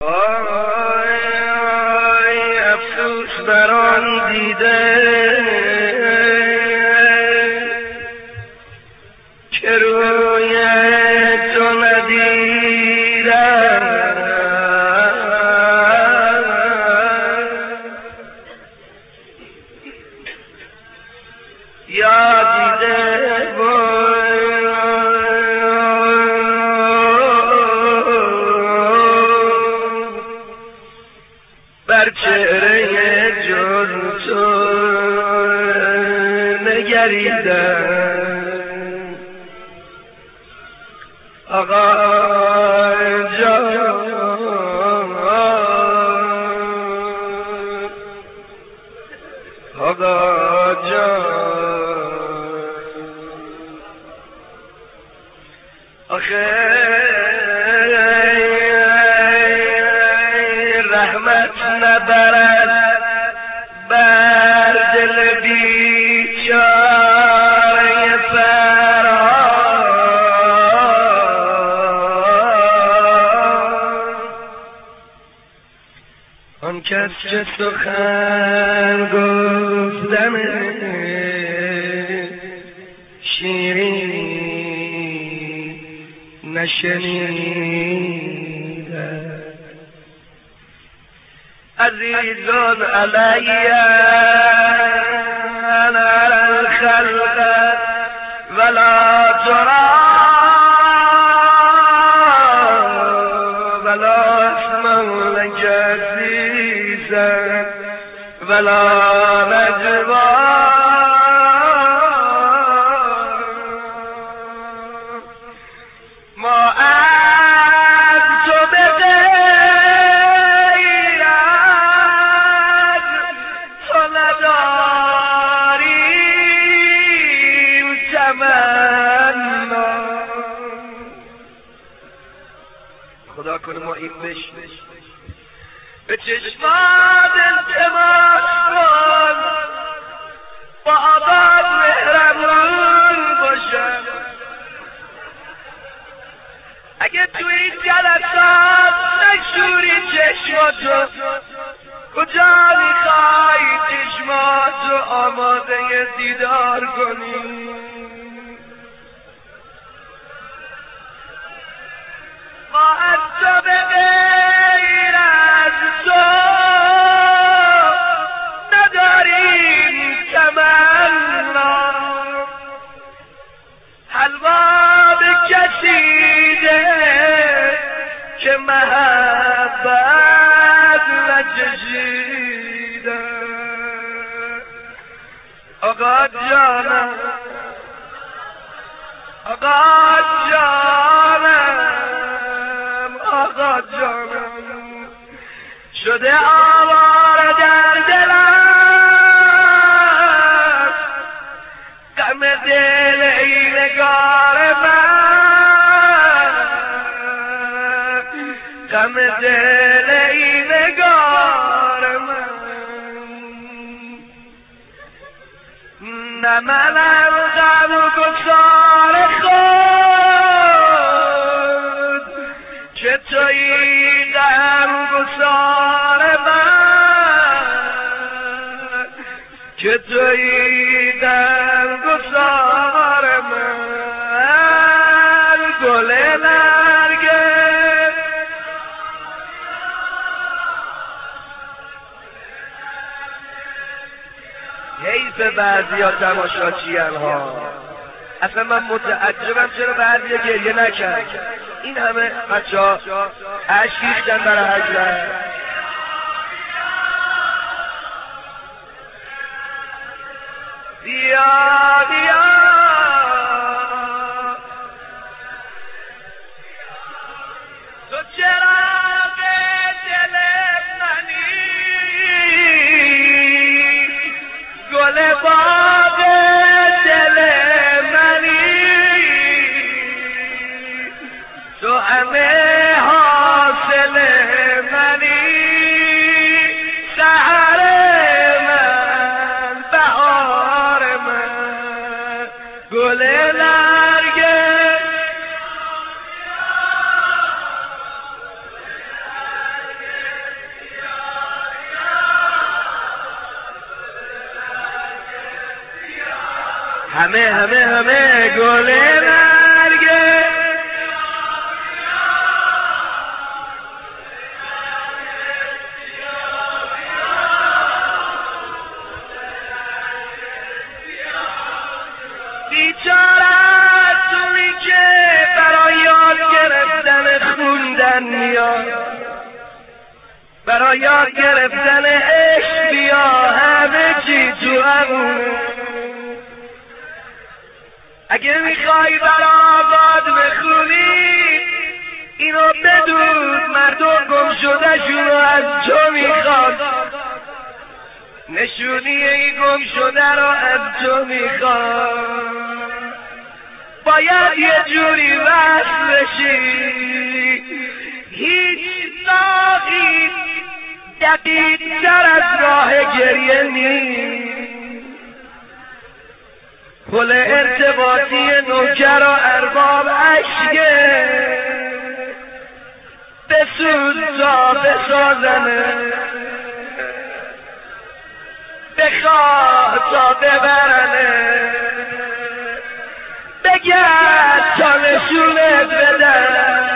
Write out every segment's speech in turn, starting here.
آی افسوس بران دیده که روی تو ندیدم، یا دیده بر چهره جز تو نگریدم. آقا جان آقا جان آخه رحمت نبرد بر دل بیچاره فرهاد. آن کس که سخن گفتم شیرین نشنیدم. عزیزان علی الخلق ولا ترى ولا اسم لك عزيزا ولا نجوى ما خدا کنه ما این بشیم به چشمات التماس کن با آباد مهربان باشم. اگه تو این جلسات نشوری چشماتو کجا میخوای چشماتو آماده دیدار کنی؟ ما از تو به غیر از تو نداریم تمنا. حلوا به کسی ده که محبت نچشیده. آقا جانم آقا جانم آقا جانم شده آواره در دلم، غم دل ای نگار من، غم دل ای نگار من. نه منم غم گسار خود که تویی غم گسار من، که تویی غم گسار من. گل نرگس حیف بعضی ها تماشاچیان ها. اصلا من متعجبم چرا بعضی ها گریه نکرد. این همه بچه ها اشک ریختن برای حضرت. بیا بیا تو چراغ دل منی، گل باغ دل منی، تو همه حاصل منی. سحر من بهار من همه گل نرگس بیچاره توی که برای یاد گرفتن خوندن میاد، برای یاد گرفتن عشق بیا، همه چی تو همونه. اگه میخوای برا آباد بخونی اینو بدون، مردم گم شده شونو از تو میخواد، نشونی این گم شده رو از تو میخواد. باید یه جوری وصل بشی، هیچ راهی دقیق تر از راه گریه نیست. پل ارتباطی نوکر و ارباب عشقه، بسوز تا بسازنه، بخواه تا ببرنه، بگرد تا نشونت بدن.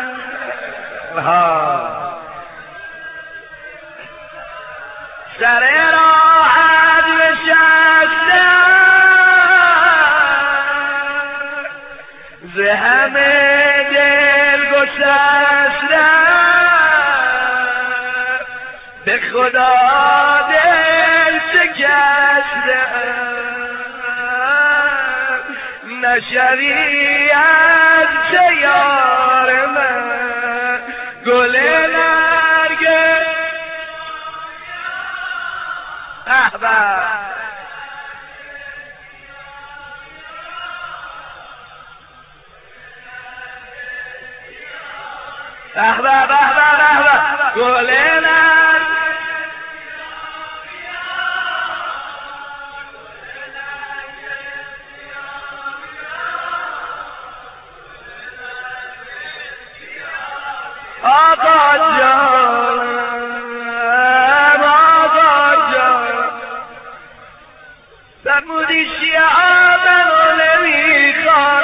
سر راحت نشستم ز همه دل گسستم، به خدا دل شکستم، نشوی از چه یار من گل نرگس. گل نرگس آقا جان، آقا جان، فرمودی شیعه منو نمیخواد،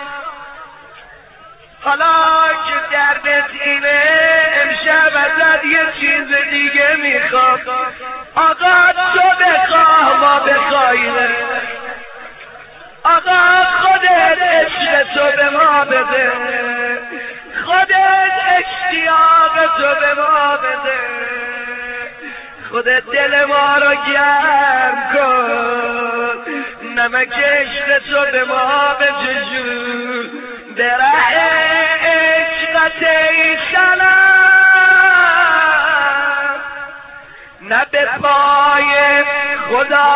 حالا که دردت اینه امشب ازت یه چیز دیگه میخواد. آقا تو بخواه ما بخوایم، آقا خودت عشق تو به ما بده، خودت اشتیاق تو به ما بده، خودت دل ما رو گرم کن، نمک عشق تو به ما بجوش، درخت عشقت ای سلام، نه به پای خدا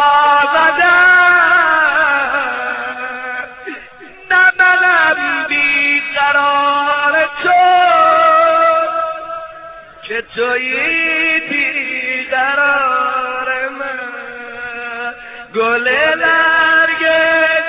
زدم، نه منم بیقرار تو که تویی بیقرار من گل نرگس.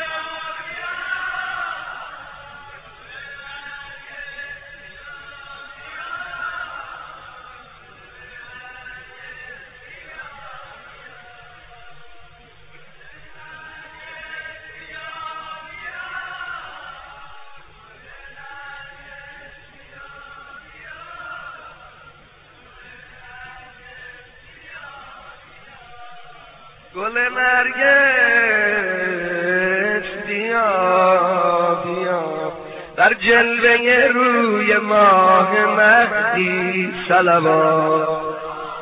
گل نرگس بیا بیا، در جلوه روی ماه مهدی صلوات،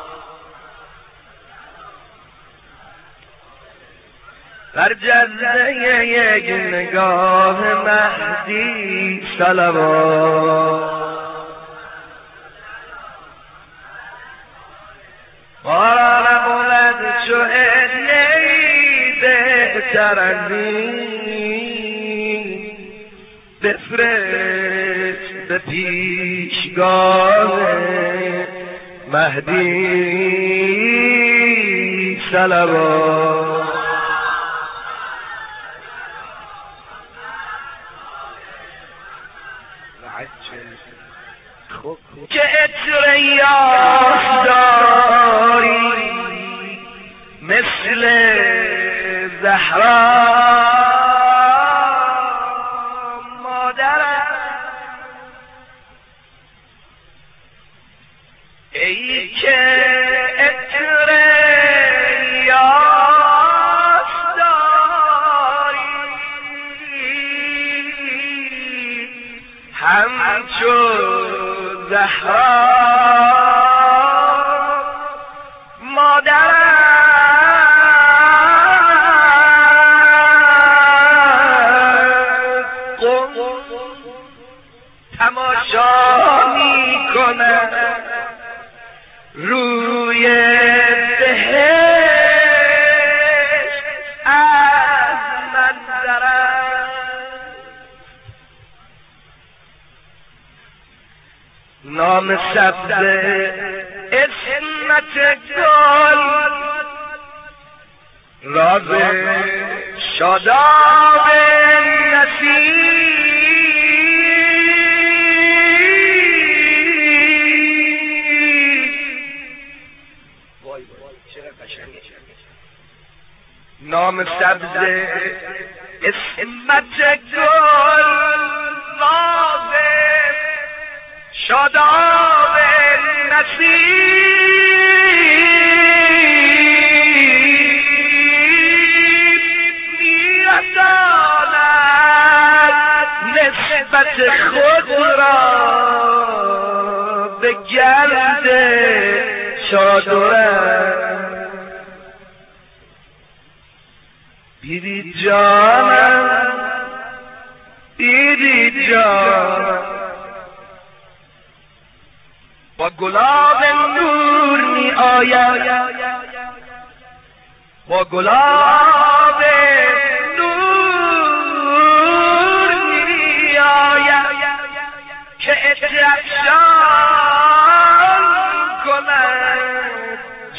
در جلوه یک نگاه مهدی صلوات، باران بلند چو هدیه‌ای بهتر از این، بفرست به پیشگاه مهدی صلوات. که عطر یاس داری مثل زهرا، ای که عطر یاس داری همچو زهرا مادرم تماشا می کنم روی بهشت از منظرم نام سبز اسمت گل راز شاداب نسیم نام سبز اسمت گل راز شاداب نسیم میرساند نسبت خود را به گرد شادرم بیبی جانم بیبی جانم با گلاب نور می آید با گلاب نور می آید که اترافشان کند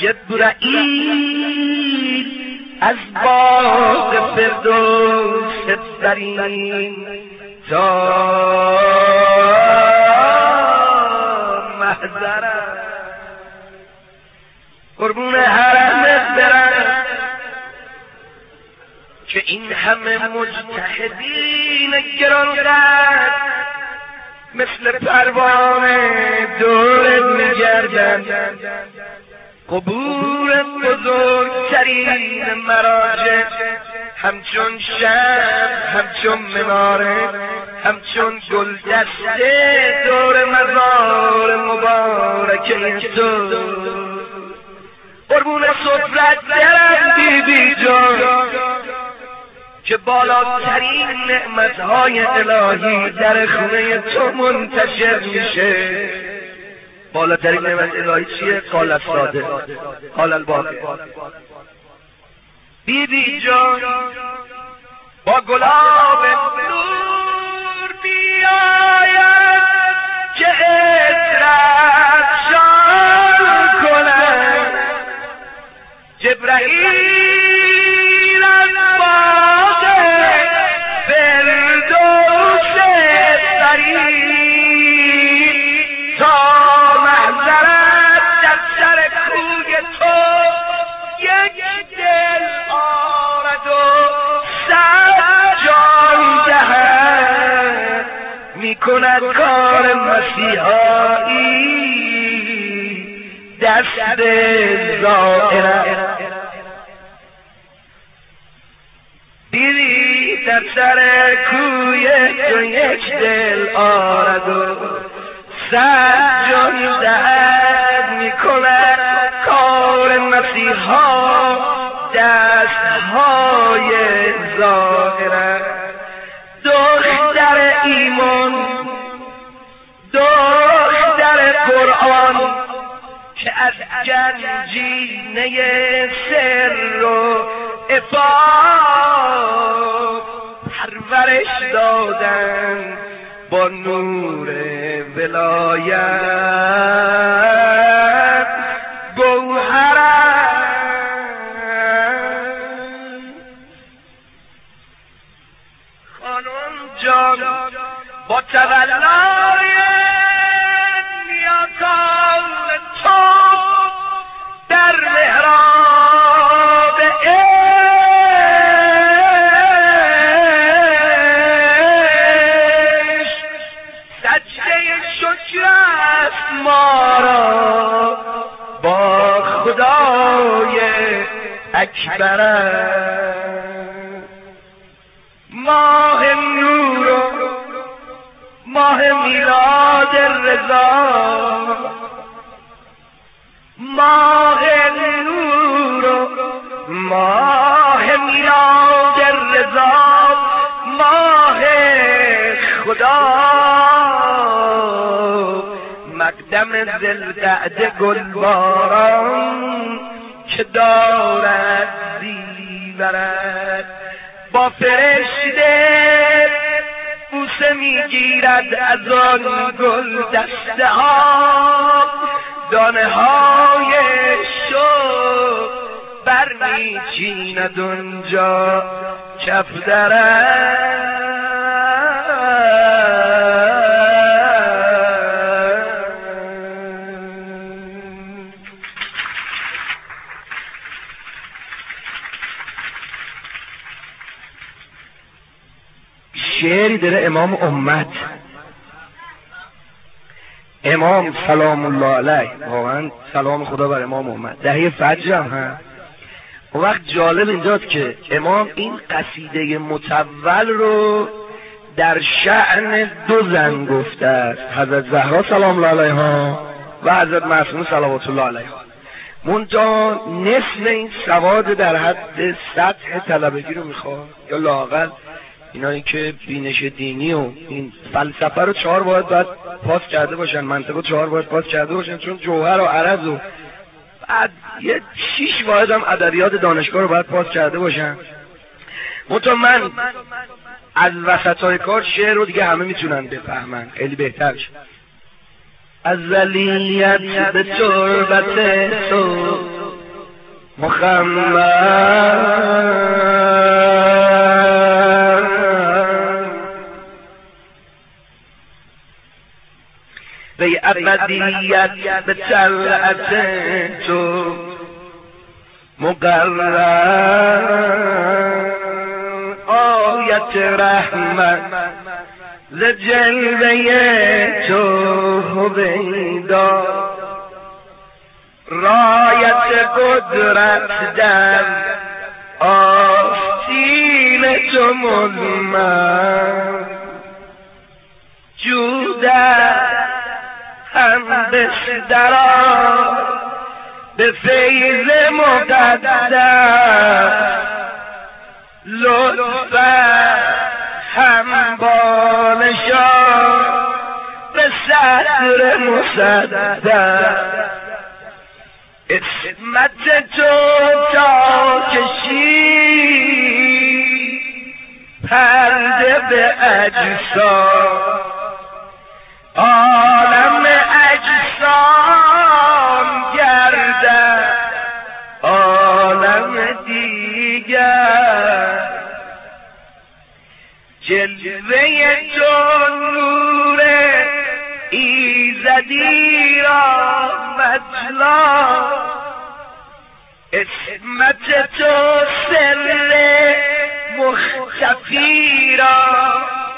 جبرائیل از باغ فردوس برین تا محضرم قربون حرمت برم که این همه مجتهدین گرانقدر مثل پروانه دورت میگردن قبور بزرگترین مراجع همچون شب همچون مناره همچون گلدسته دور مزار مبارکه تو قربون صفرت درم بیبی جان که بالاترین نعمتهای الهی در خونه تو منتشر میشه. بالاترین نعمت الهی چیه؟ قال الصادق قال الباقی. بیبی جان با گلاب نور بیاید که عطرت شان کند جبرائیل از باغ فردوس برید تا محضرت در سر کوی تو یک دل آرد و صد جان دهد میکند کار مسیحایی دست ظاهرت. دیدی در سر کوی تو یک دل آرد و صد جان دهد میکند کار مسیحا دستهای ظاهرت. دختر ایمان دختر قرآن که از گنجینه سر و عفاف پرورش دادن با نور ولایت گوهرم. خانم جان با تولای نیاکان تو در محراب عشق سجده شکر است ما را اکبر ماه نور و ماه میلاد رضا ماه نور و ماه میلاد رضا ماه خدا مقدم ذوالقعده گلباران که دارد زیورد با فرشته بوسه میگیرد از آن گل دسته ها دانه های شوق برمیچیند اونجا کف درد شعری داره امام امت امام سلام الله علیه واقعا سلام خدا بر امام امت دهه فجر هم هست. اون وقت جالب اینجاست که امام این قصیده مطول رو در شأن دو زن گفته است حضرت زهرا سلام الله علیها و حضرت معصومه صلوات الله علیها منتها نصف این سواد در حد سطح طلبگی رو میخواد یا لااقل اینایی که بینش دینی و این فلسفه رو 4 باید پاس کرده باشن منطق رو 4 باید پاس کرده باشن چون جوهر و عرض و بعد یه 6 واحد هم ادبیات دانشگاه رو باید پاس کرده باشن منتها من از وسطای کار شعر رو دیگه همه میتونن بفهمن خیلی بهتر شد ازلیت به تربت تو محمد به ابدیت به طلعت تو مقرر آیت رحمت ز جلوه تو هویدا رایت قدرت در آستین تو مزمن جودت هم بسترا به فیض مقدس لطفت هم بانشا به صدر مصدق اسمت تو تا کشی پرده به اجسام عالم اجسام گردد عالم دیگر جلوه تو نور ایزدی را مجلا اسمت تو سر مختفی را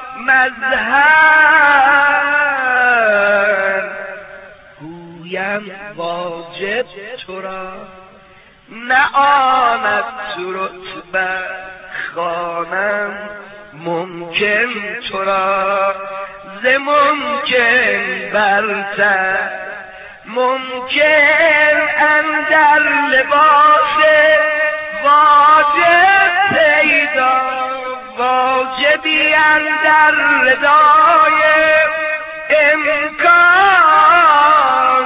مظهر گویم واجب تو را نه آمد تو رتبه خوانم ممکن تو را ز ممکن برتر ممکن اندر لباس واجب پیدا واجبی اندر ردای امکان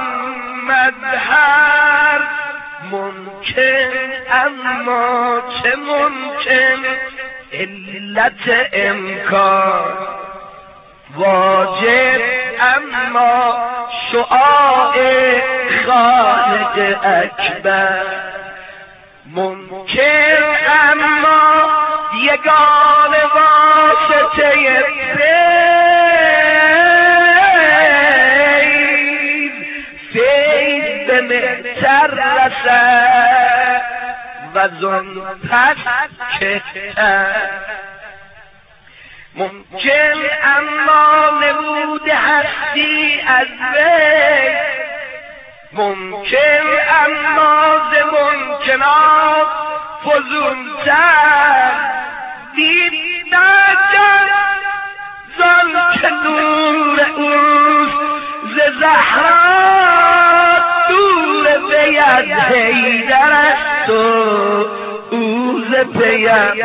مظهر ممکن اما چه ممکن علت امکان واجب اما شعاع خالق اکبر ممکن اما یگان واسطه فیض به مهتر رسد و زن پس کهتر ممکن اما نمود هستی از وی ممکن اما ز ممکنات فزونتر دید نجم زن که نور اوست ز زهرا دور بید حیدر است و او ز پیم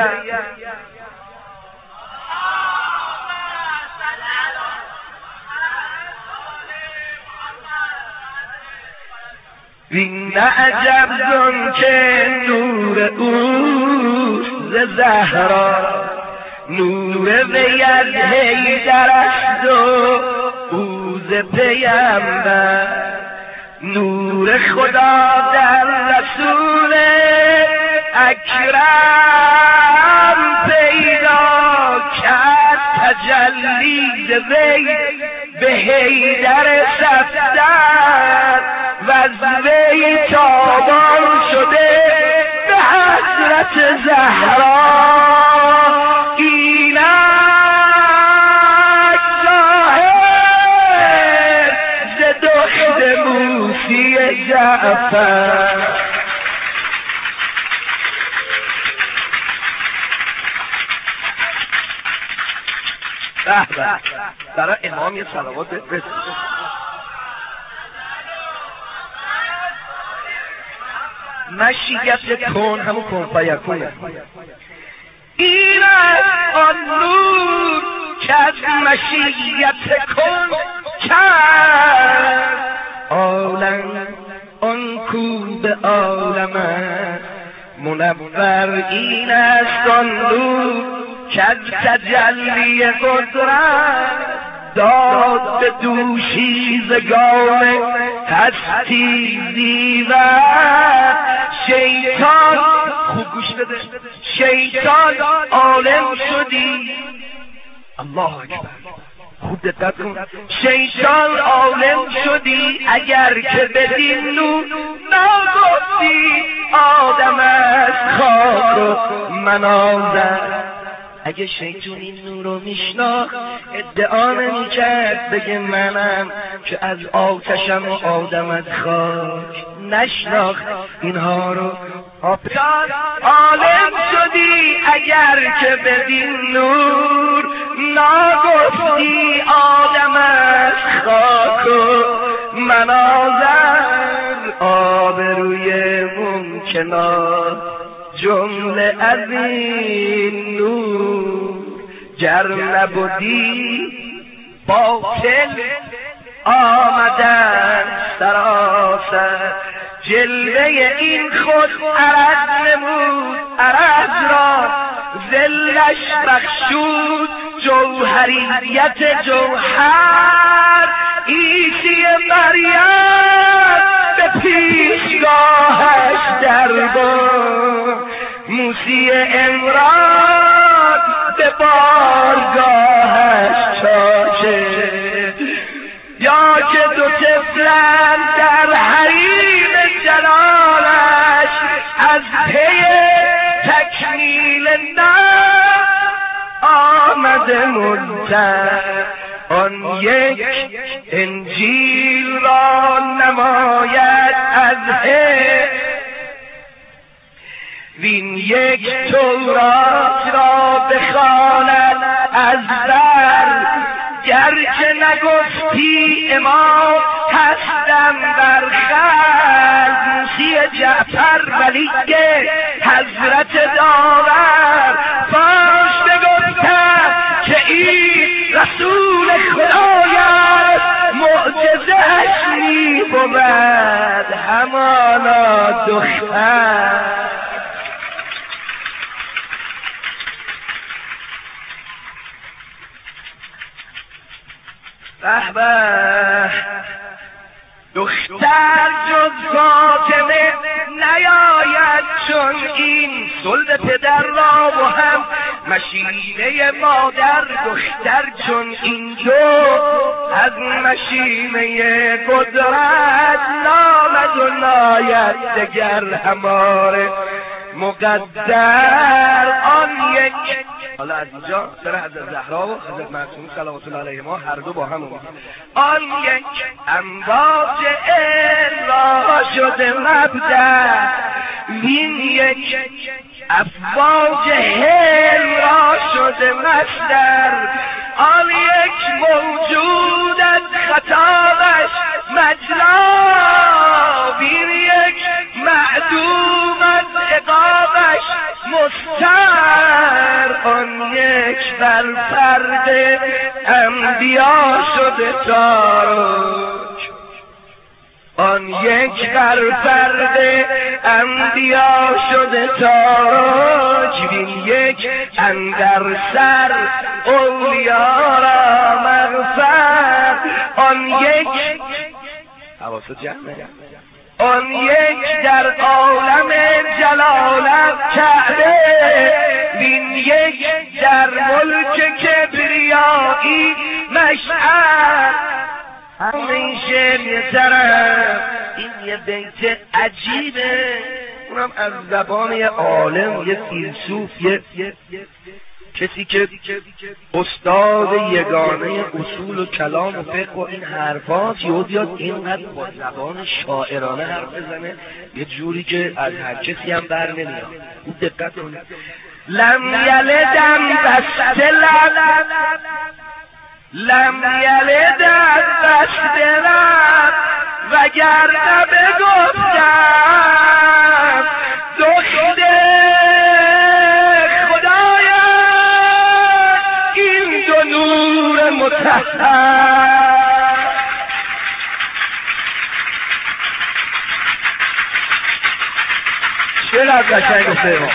وین عجب زن که نور اوست ز زهرا نور وید حیدر است و او ز پیمبر نور خدا در رسول اکرم پیدا کرد تجلی ز وی به حیدر صفدر و از وی تابان شده به حضرت زهرا اینک ظاهر ز دخت موسی جعفر برای امام یه صلوات بفرست. مشیت کن همون کن فیکونه این آن نور که از مشیت کن کرد عالم آن کو به عالم منور این است آن نور که از تجلی قدرت داد به دوشیزگان هستی زیور شیطان خوب گوش بده شیطان عالم شدی الله اکبر خوب دقت کن شیطان عالم شدی اگر که بدین نور نگفتی آدم از خاک و مناظر اگه شیطون این نور رو میشناخت ادعا نمیکرد بگه منم که از آتشم و آدم از خاک نشناخت اینها رو عالم شدی اگر که بدین نور نگفتی آدم از خاک و مناظر آبروی ممکنات جمله از این نور گر نبودی باطل آمدن سراسر جلوه این خود عرض نمود عرض را ذلش بخشود جوهریت جوهر عیسی مریم به پیشگاهش دربار موسی عمران به بارگاهش چاچه یا که دو طفلن در حریم جلالش از پی تکمیل نفس آمده منتر آن یک انجیل را نماید از وین یک تورات را بخواند از در گرچه نگفتی امام هستم بر خلق موسی جعفر ولی حضرت داور فاش بگفتم که این رسول خدایست معجزه‌اش می بود همانا دختر به دختر جز فاطمه نیاید چون این صلب پدر را و هم مشیمه مادر دختر چون این دو از مشیمه قدرت نامد و ناید دگر هماره مقدر آن یک. حالا از اینجا سر حضرت زهرا و حضرت معصومه صلوات الله علیهما هر دو با هم اومد. آن یک امواج را شده مبدأ وین یک افواج هل را شده مصدر، آن یک موجود از خطابش مجلا، وین یک معدوم از عقابش مستر، آن یک بر فرد انبیا شده تاراج، آن یک بر فرد انبیا شده تاراج، وین یک اندر سر اولیا را مغفر، آن یک حواست جمعه، آن یک در عالم جلالت کعبه، وین یک در ملک کبریایی مشعر. این شعر یه طرف، این یه بیت عجیبه، اونم از زبان یه عالم، یه فیلسوف، یه کسی که استاد یگانه اصول و کلام و فقه و این حرفات، یاد اینقدر با زبان شاعرانه حرف بزنه یه جوری که از هر کسی هم بر نمیاد. اون دقت کنید. لم یلدم بست لب، لم یلدم بست لب، وگرنه بگفتم دخت نور مطهر. چرا قشنگ سیما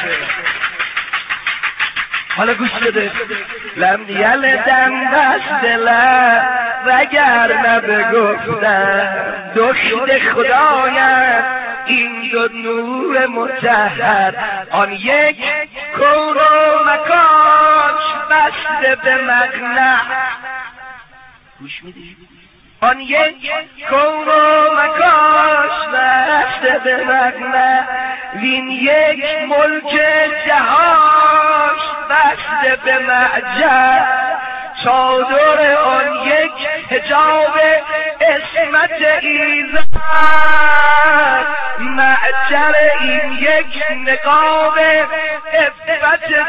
حالا گوش بده. لم یلدم بست لب، وگرنه بگفتم دخت خدایت این دو نور مطهر، آن یک کون و مکانش بسته به مقنع. گوش میدی؟ آن یک کون و مکانش بسته به مقنع، وین یک ملک جهانش بسته به معجر، چادر آن یک حجاب عصمت ایزد، معجر این یک نقاب عفت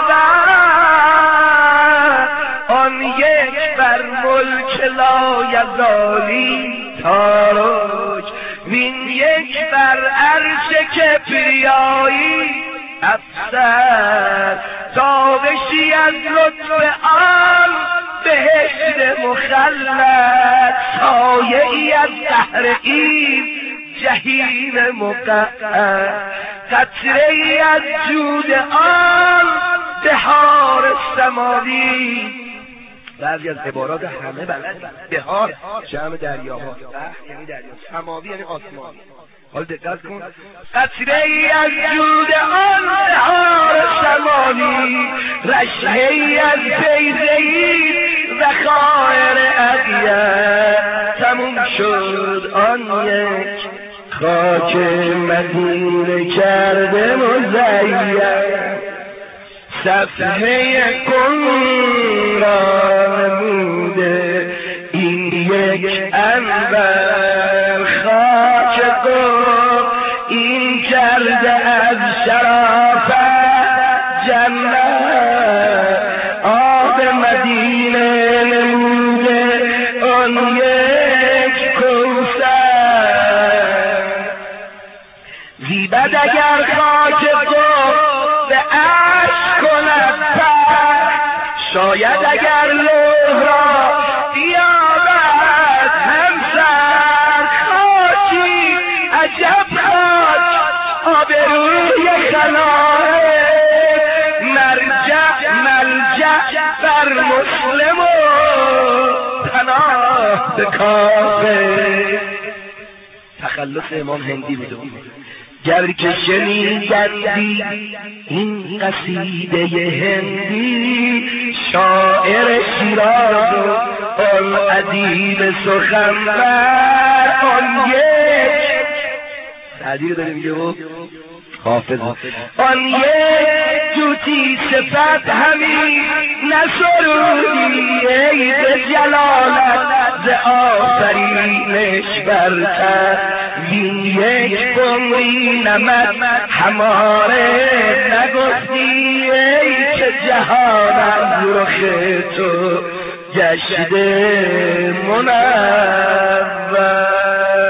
داور، آن یک بر ملک لایزالی تاراج، وین یک بر عرش کبریایی افسر، تابشی از لطف آن بهشت مخلد، سایه ای از بحر این جهیم مقعر، قطره ای از جود آن بهار سماوی. بعضی از عبارات همه بلد، بهار جمع دریاها، یعنی دریا، سماوی یعنی آسمانی. حال دقت کن. قطره ای از جود آن بهار سمانی، رشحه ای از بیضه ای ذخایر اغیار، تموم شد آن یک خاک مدینه کرده مزین، صفحه کن را نموده این یک انور، خاک قم این کرده از شرافت جنت، آب مدینه نموده آن یک کوثر، زیبد اگر خاک قم به عشق کند پر، شاید اگر لوح را بیابد همسر، خاکی عجب خاک آبروی خلایق، مرجع ملجع بر مسلم و پناه به کافر. تخلص امام هندی بود. گر که شنیدی این قصیده هندی، شاعر شیراز و آن ادیب سخنور، آن یک تعدیر داره میگه و حافظ، آن یک جوتی صفت همی نسرودی، ای به جلالت ز آفرینش برتر، این یک بمری نمد هماره نگفتی ای که جهانم رخ تو گشته منور.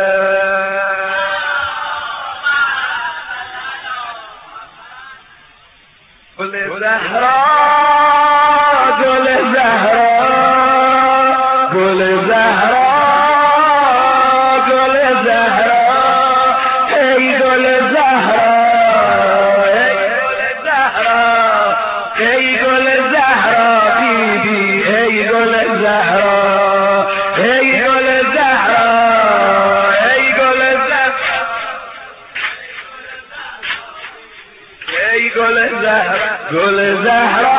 گل زهرا گل زهرا گل زهرا گل زهرا ای گل زهرا ای گل زهرا ای گل زهرا بیبی ای گل زهرا ای گل زهرا ای گل زهرا ای گل زهرا گل زهرا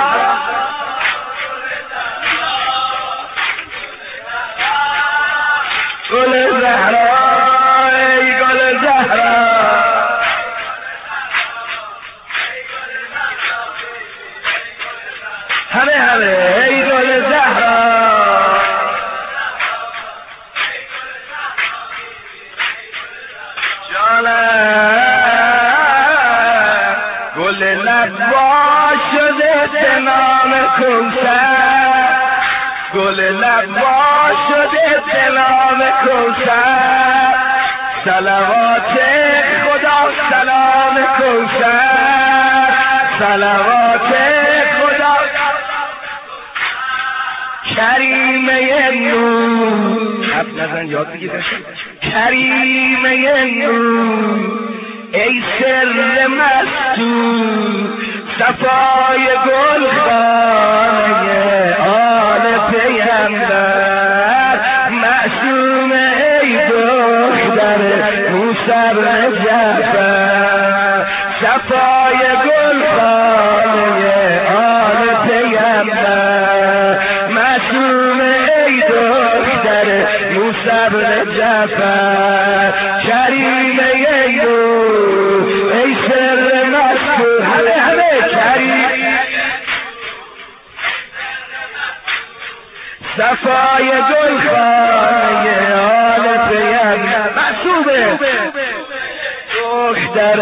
گل زهرا ای گل زهرا همه ای گل زهرا جانم گل لبا شده به نام کوثر گل لبا شده به نام کوثر صلوات خدا سلام کوثر صلوات خدا کریمه نور حب نزن یاد بگیر کریمه نور ای سر مستور صفای گل خانه آل پیغمبر معصوم ای دختر موسی جعفر صفای گل خانه آل پیغمبر معصوم ای دختر موسی جعفر کریمه ای نور ای سر مستور همه کریم صفای گل خانه آل پیغمبر معصومه دختر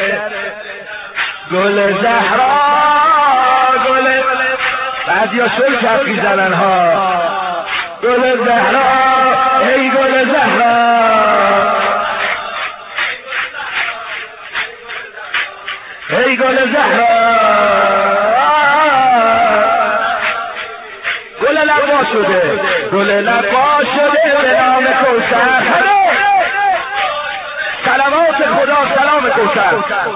گل زهرا گل بعضیا شل کف میزنن ها گل زهرا ای گل زهرا ای گل زهرا گل لبا شده گل لبا شده به نام کوثر صلوات خدا سلام کوثر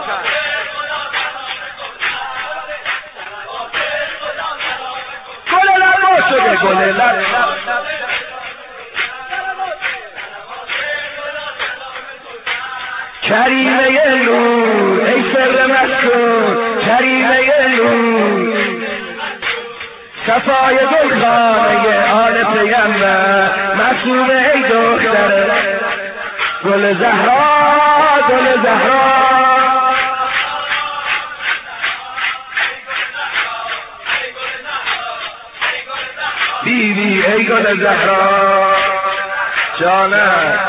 گل لبا شده گل لبا کریمه نور ای سر مستور کریمه نور صفای گل خانه آل پیغمبر معصومه ای دختر گل زهرا گل زهرا بیبی ای گل زهرا جانم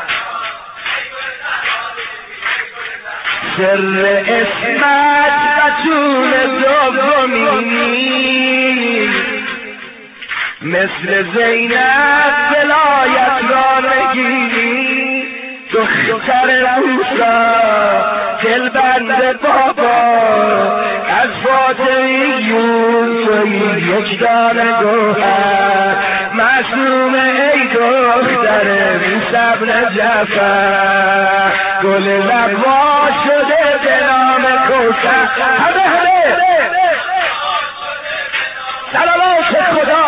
سر اسمت رسول دومی مثل زینب ولایت را نگیری دختر موسی دلبند بابا از فاطمیون توی یک دانه گوهر معصوم ای دختر موسی بن جعفر گل لبا شده به نام کوثر همه صلوات خدا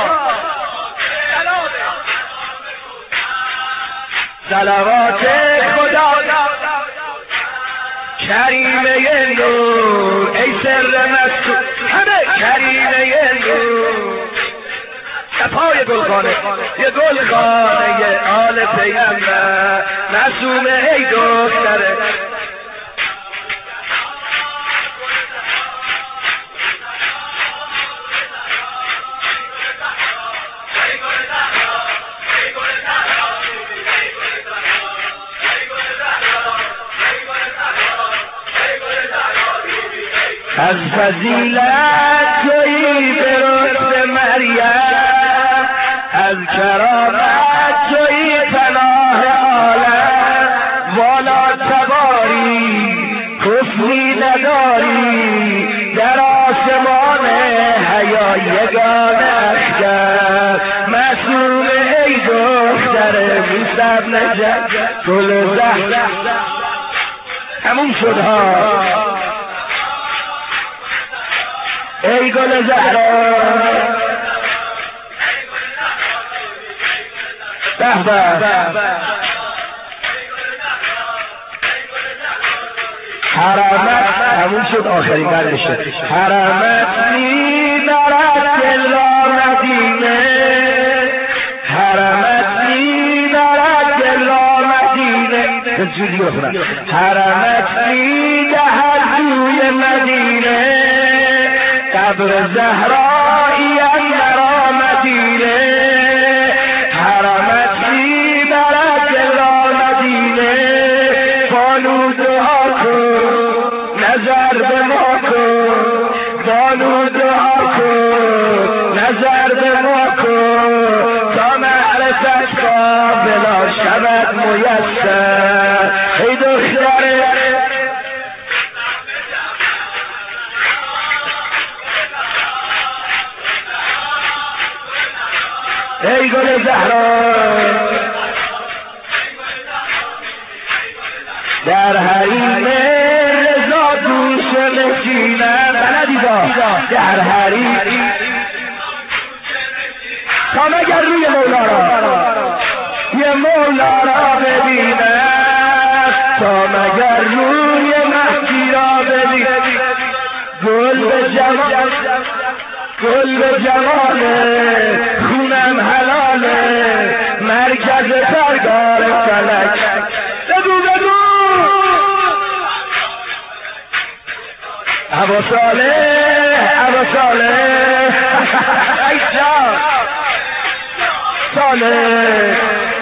صلوات خدا کریمه نور ای سر مستور همه کریمه نور صفای گلخانه یه گلخانه آل پیغمبر معصومه ای دختره از فضیلت تویی درست مریم، از کرامت تویی پناه عالم، والا تباری کفری نداری، در آسمان حیا یگان اخگر، معصوم ای دختر میسر نجف گل زهر. تموم شد ها. ای گل زهرا حرمت تموم شد. آخرین بردشه حرمت میبرد دل را مدینه، حرمت میبرد دل را مدینه، جوری بخونم حرمت میدهد روی مدینه، قبر زهرایی مرا مدینه، حرمت میبرد دل را مدینه، بانو دعا کن نظر به ما کن، بانو دعا کن نظر به ما کن، تا معرفت قابلا شود میسر. ای دختر ای گل زهرا در حریم رضا دوش نشینم، بلدیدا در حریم تا مگر روی مولا را یه مولا را ببینم، تا مگر روی مهدی را ببینم، گل به جمال گل به جماله، خونم حلاله، مرکز سرگار فلک. بگو بگو ابا صالح ابا صالح ایشا صالح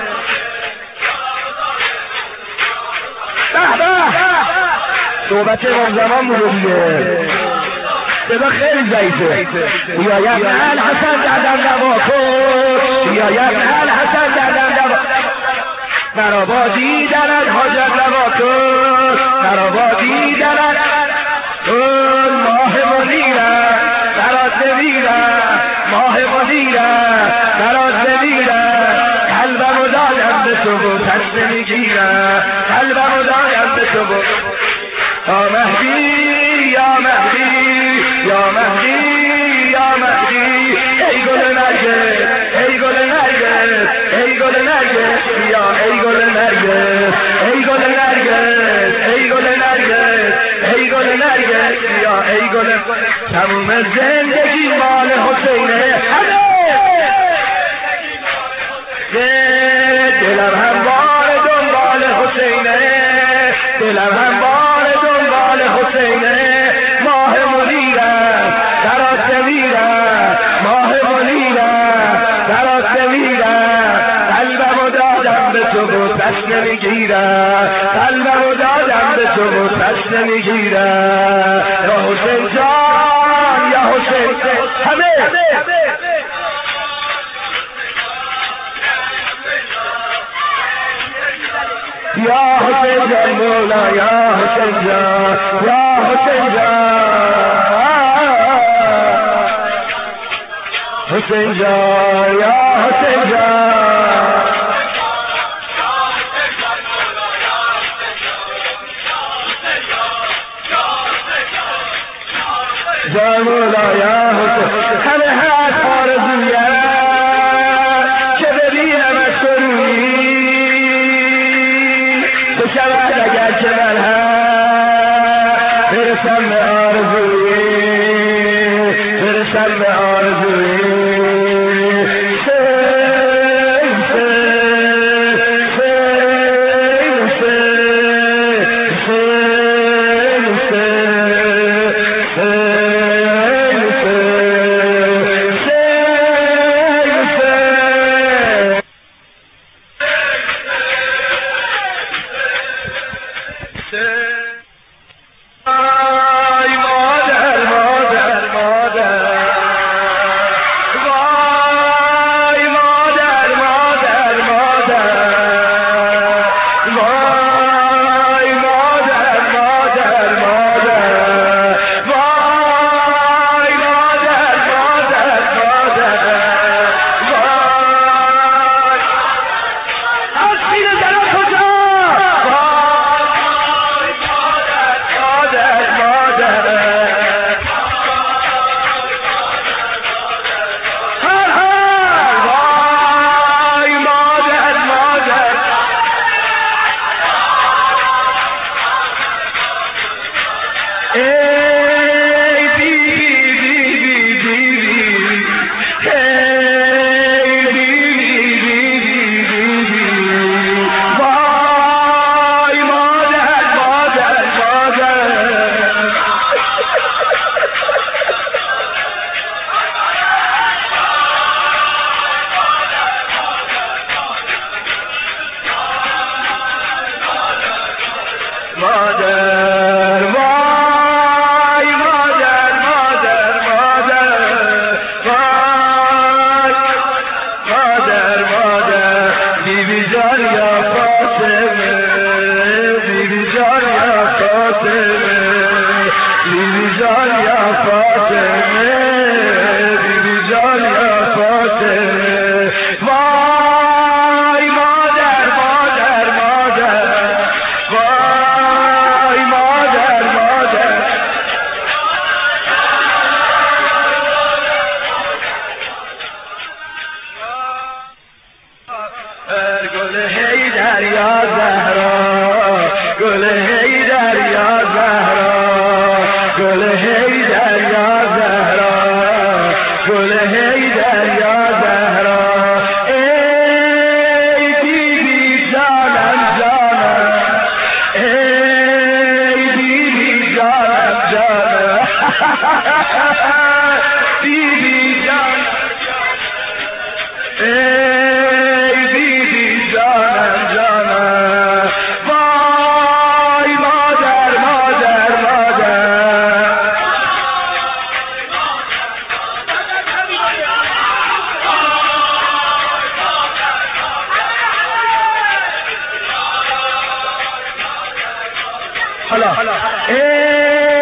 صحبت امام زمان بوده دیگه، صدا خیلی ضعیفه. یا ابن الحسن دردم دوا کن، یا ابن الحسن دردم دوا، مرا با دیدنت حاجت روا کن، مرا با دیدنت کن، ماه مدیرم برات بمیرم، ماه مدیرم برات بمیرم، قلبم و دادم به تو و پس نمیگیرم، قلبم و دادم به تو و یا مهدی یا مهدی یا مهدی یا مهدی، ای گل نرگس ای گل نرگس ای گل نرگس یا ای گل نرگس ای گل نرگس ای گل نرگس ای گل نرگس یا ای گل. تموم زندگی مال حسینه، دلم هم بار دنبال حسینه، دلم هم بار دنبال حسینه، ماه منیرم برات نمیرم، ماه منیرم برات نمیرم، قلبمو دادم به تو و پس نمیگیرم، قلبمو دادم به تو و پس نمیگیرم. یا حسین جان یا حسین همه یا حسین جان مولا یا حسین جان یا حسین جان حسین جان یا حسین جان جان مولا یا حسین. همه هست آرزویم که ببینم از تو روی شود، اگر که من هم برسم به آرزوی، برسم به آرزوی. مادر وای مادر مادر مادر وای مادر مادر بیبی جان یا فاطمه بیبی جان یا فاطمه بیبی جان یا فاطمه بیبی جان یا فاطمه وای مادر مادر مادر وای مادر مادر گل حیدر یا زهرا گل حیدر یا زهرا گل حیدر یا زهرا گل حیدر یا زهرا ای بیبی جانم جانم ای بیبی جانم جانم بیبی جان ای بیبی جانم جانم وای مادر مادر مادر حالا